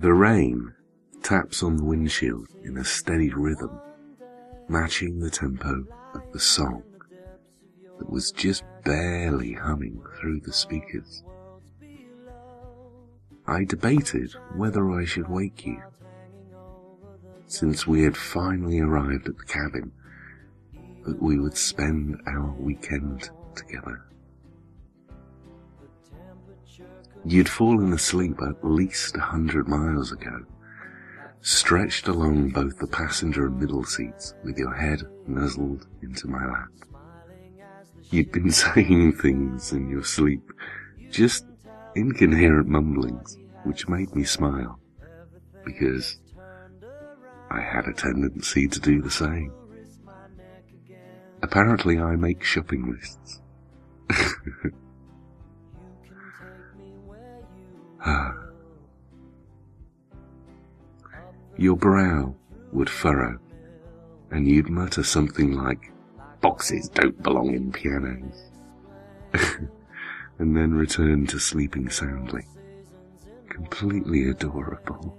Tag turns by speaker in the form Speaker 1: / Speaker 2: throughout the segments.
Speaker 1: The rain taps on the windshield in a steady rhythm, matching the tempo of the song that was just barely humming through the speakers. I debated whether I should wake you, since we had finally arrived at the cabin, that we would spend our weekend together. You'd fallen asleep at least 100 miles ago, stretched along both the passenger and middle seats with your head nuzzled into my lap. You'd been saying things in your sleep, just incoherent mumblings, which made me smile, because I had a tendency to do the same. Apparently I make shopping lists. Your brow would furrow, and you'd mutter something like, "Boxes don't belong in pianos," and then return to sleeping soundly. Completely adorable.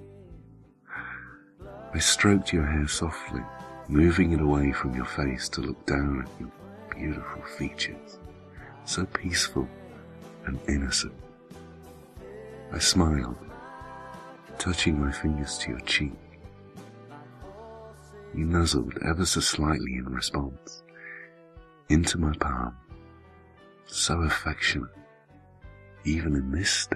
Speaker 1: I stroked your hair softly, moving it away from your face to look down at your beautiful features, so peaceful and innocent. I smiled, touching my fingers to your cheek. You nuzzled ever so slightly in response, into my palm, so affectionate, even in this state.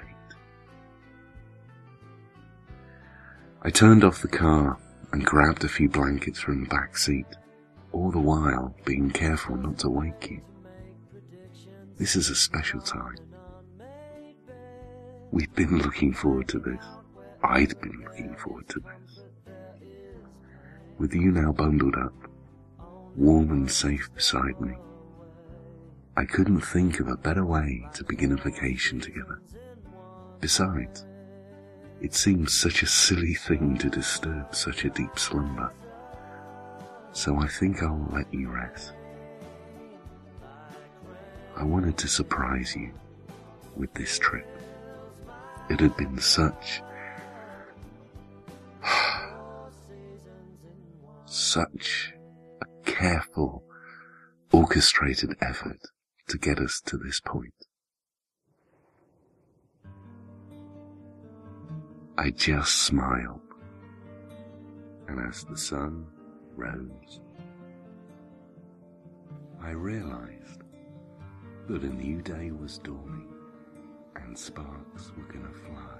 Speaker 1: I turned off the car and grabbed a few blankets from the back seat, all the while being careful not to wake you. This is a special time. We've been looking forward to this. I'd been looking forward to this. With you now bundled up, warm and safe beside me, I couldn't think of a better way to begin a vacation together. Besides, it seems such a silly thing to disturb such a deep slumber, so I think I'll let you rest. I wanted to surprise you with this trip. It had been such a careful, orchestrated effort to get us to this point. I just smiled, and as the sun rose, I realized that a new day was dawning and sparks were gonna fly.